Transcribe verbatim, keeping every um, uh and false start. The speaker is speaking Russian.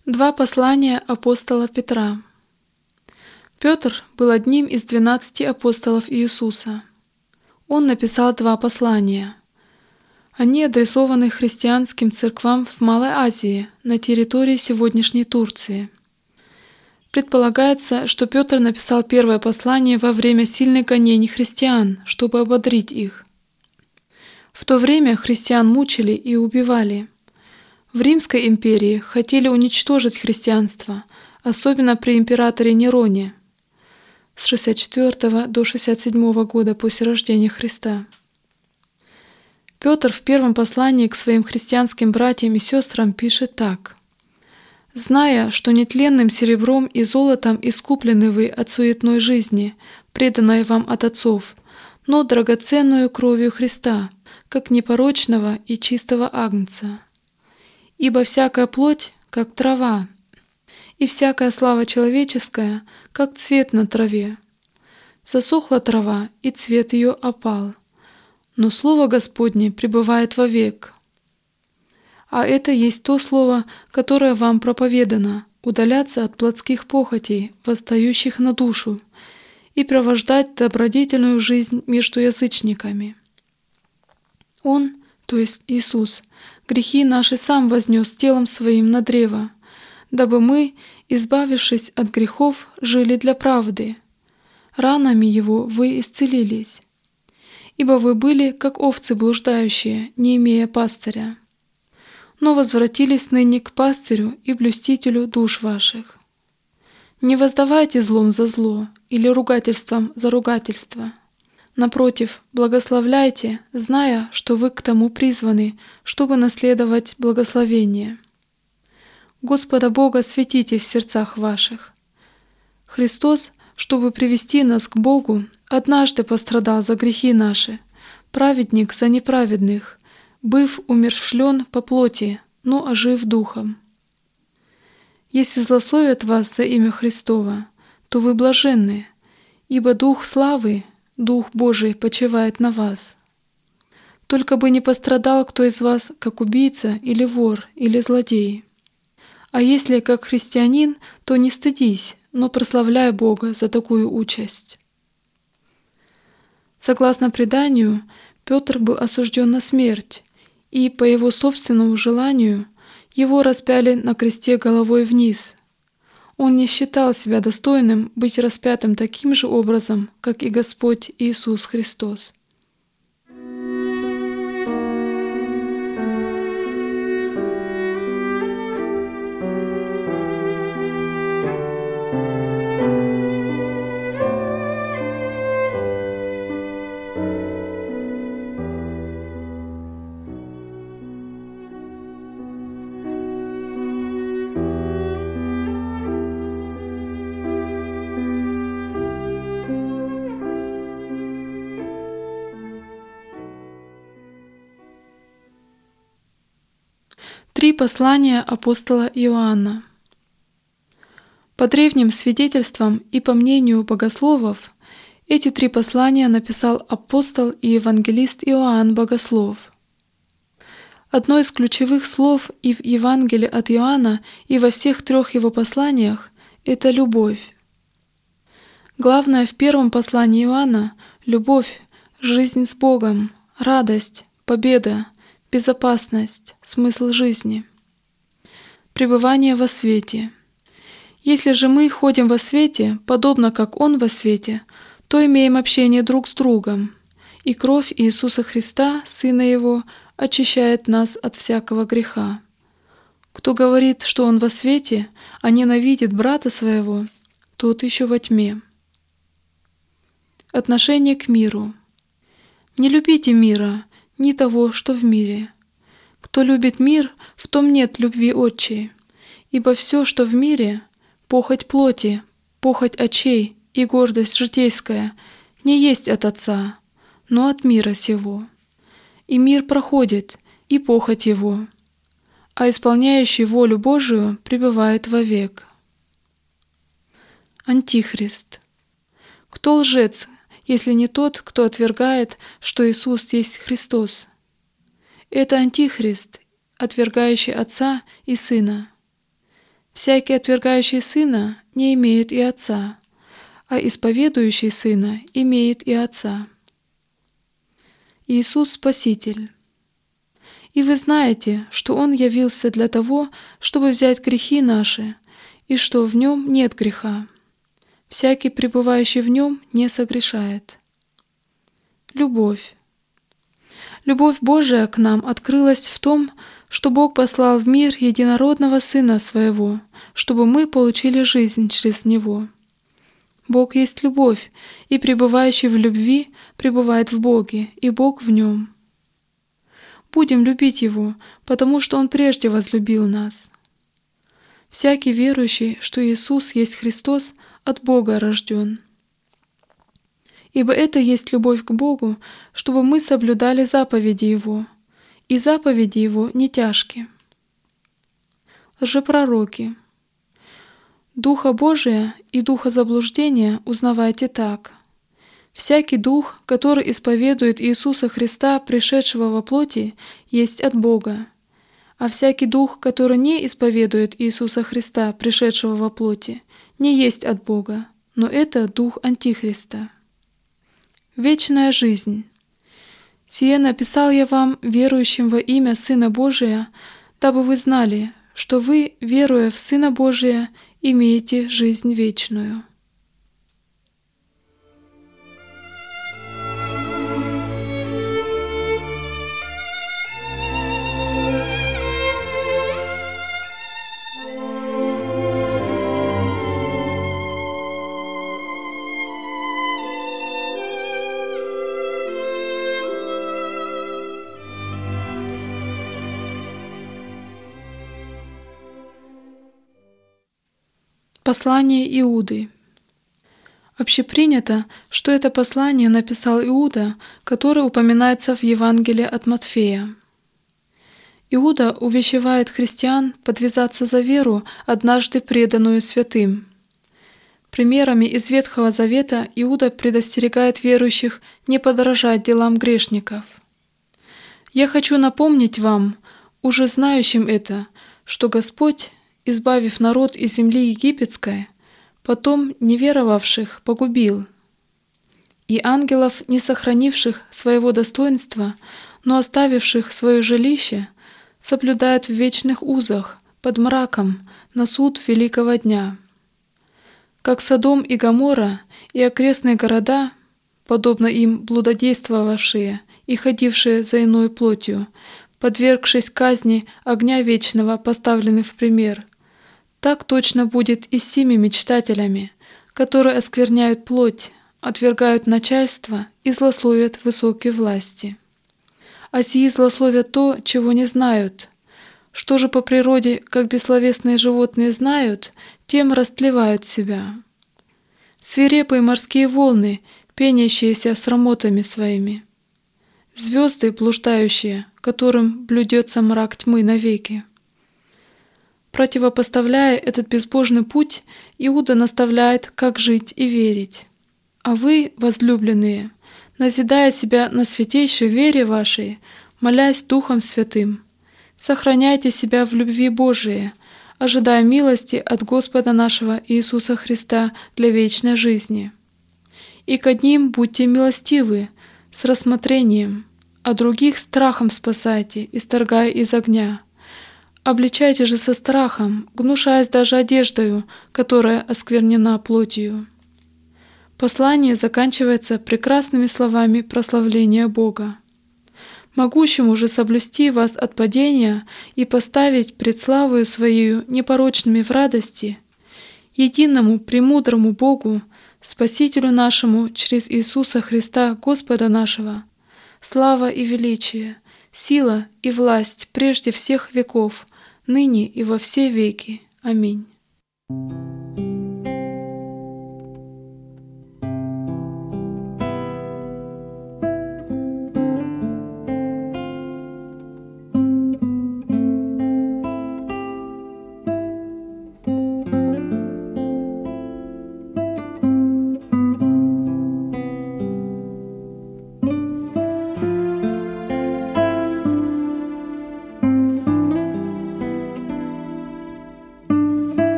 Два послания апостола Петра. Петр был одним из двенадцати апостолов Иисуса. Он написал два послания. Они адресованы христианским церквам в Малой Азии, на территории сегодняшней Турции. Предполагается, что Петр написал первое послание во время сильных гонений христиан, чтобы ободрить их. В то время христиан мучили и убивали. В Римской империи хотели уничтожить христианство, особенно при императоре Нероне с шестьдесят четвёртого до шестьдесят седьмого года после рождения Христа. Петр в первом послании к своим христианским братьям и сестрам пишет так: «Зная, что нетленным серебром и золотом искуплены вы от суетной жизни, преданной вам от отцов, но драгоценную кровью Христа, как непорочного и чистого агнца. Ибо всякая плоть, как трава, и всякая слава человеческая, как цвет на траве. Засохла трава, и цвет ее опал, но Слово Господне пребывает вовек. А это есть то Слово, которое вам проповедано, удаляться от плотских похотей, восстающих на душу, и провождать добродетельную жизнь между язычниками. Он, то есть Иисус, грехи наши сам вознес телом своим на древо, дабы мы, избавившись от грехов, жили для правды. Ранами Его вы исцелились. Ибо вы были, как овцы блуждающие, не имея пастыря. Но возвратились ныне к пастырю и блюстителю душ ваших. Не воздавайте злом за зло или ругательством за ругательство. Напротив, благословляйте, зная, что вы к тому призваны, чтобы наследовать благословение. Господа Бога светите в сердцах ваших. Христос, чтобы привести нас к Богу, однажды пострадал за грехи наши, праведник за неправедных, быв умерщвлен по плоти, но ожив духом. Если злословят вас за имя Христово, то вы блаженны, ибо Дух славы, Дух Божий почивает на вас. Только бы не пострадал кто из вас, как убийца или вор или злодей. А если как христианин, то не стыдись, но прославляй Бога за такую участь». Согласно преданию, Петр был осужден на смерть, и, по его собственному желанию, его распяли на кресте головой вниз. Он не считал себя достойным быть распятым таким же образом, как и Господь Иисус Христос. Три послания апостола Иоанна. По древним свидетельствам и по мнению богословов, эти три послания написал апостол и евангелист Иоанн Богослов. Одно из ключевых слов и в Евангелии от Иоанна, и во всех трех его посланиях — это любовь. Главное в первом послании Иоанна — любовь, жизнь с Богом, радость, победа, безопасность, смысл жизни. Пребывание во свете. Если же мы ходим во свете, подобно как Он во свете, то имеем общение друг с другом, и кровь Иисуса Христа, Сына Его, очищает нас от всякого греха. Кто говорит, что он во свете, а ненавидит брата своего, тот еще во тьме. Отношение к миру. Не любите мира, ни того, что в мире. Кто любит мир, в том нет любви Отчей. Ибо все, что в мире, похоть плоти, похоть очей и гордость житейская, не есть от Отца, но от мира сего. И мир проходит, и похоть его, а исполняющий волю Божию пребывает вовек. Антихрист. Кто лжец, если не тот, кто отвергает, что Иисус есть Христос? Это Антихрист, отвергающий Отца и Сына. Всякий, отвергающий Сына, не имеет и Отца, а исповедующий Сына имеет и Отца. Иисус Спаситель. И вы знаете, что Он явился для того, чтобы взять грехи наши, и что в Нем нет греха. Всякий, пребывающий в Нем, не согрешает. Любовь. Любовь Божия к нам открылась в том, что Бог послал в мир единородного Сына Своего, чтобы мы получили жизнь через Него. Бог есть любовь, и пребывающий в любви пребывает в Боге, и Бог в нем. Будем любить Его, потому что Он прежде возлюбил нас. Всякий верующий, что Иисус есть Христос, от Бога рожден. Ибо это есть любовь к Богу, чтобы мы соблюдали заповеди Его, и заповеди Его не тяжки. Лжепророки. Духа Божия и духа заблуждения узнавайте так. Всякий дух, который исповедует Иисуса Христа, пришедшего во плоти, есть от Бога, а всякий дух, который не исповедует Иисуса Христа, пришедшего во плоти, не есть от Бога, но это дух Антихриста. Вечная жизнь. Сие написал я вам, верующим во имя Сына Божия, дабы вы знали, что вы, веруя в Сына Божия, имеете жизнь вечную. Послание Иуды. Общепринято, что это послание написал Иуда, который упоминается в Евангелии от Матфея. Иуда увещевает христиан подвязаться за веру, однажды преданную святым. Примерами из Ветхого Завета Иуда предостерегает верующих не подражать делам грешников. «Я хочу напомнить вам, уже знающим это, что Господь, избавив народ из земли египетской, потом неверовавших погубил, и ангелов, не сохранивших своего достоинства, но оставивших свое жилище, соблюдает в вечных узах, под мраком, на суд великого дня. Как Содом и Гоморра и окрестные города, подобно им блудодействовавшие и ходившие за иной плотью, подвергшись казни огня вечного, поставлены в пример, так точно будет и с сими мечтателями, которые оскверняют плоть, отвергают начальство и злословят высокие власти. А сии злословят то, чего не знают. Что же по природе, как бессловесные животные знают, тем растлевают себя. Свирепые морские волны, пенящиеся срамотами своими. Звезды, блуждающие, которым блюдется мрак тьмы навеки. Противопоставляя этот безбожный путь, Иуда наставляет, как жить и верить. А вы, возлюбленные, назидая себя на святейшей вере вашей, молясь Духом Святым, сохраняйте себя в любви Божией, ожидая милости от Господа нашего Иисуса Христа для вечной жизни. И к одним будьте милостивы, с рассмотрением, а других страхом спасайте, исторгая из огня. Обличайте же со страхом, гнушаясь даже одеждою, которая осквернена плотью. Послание заканчивается прекрасными словами прославления Бога. Могущему же соблюсти вас от падения и поставить пред славою Своею непорочными в радости, единому премудрому Богу, Спасителю нашему через Иисуса Христа Господа нашего, слава и величие, сила и власть прежде всех веков, ныне и во все веки. Аминь.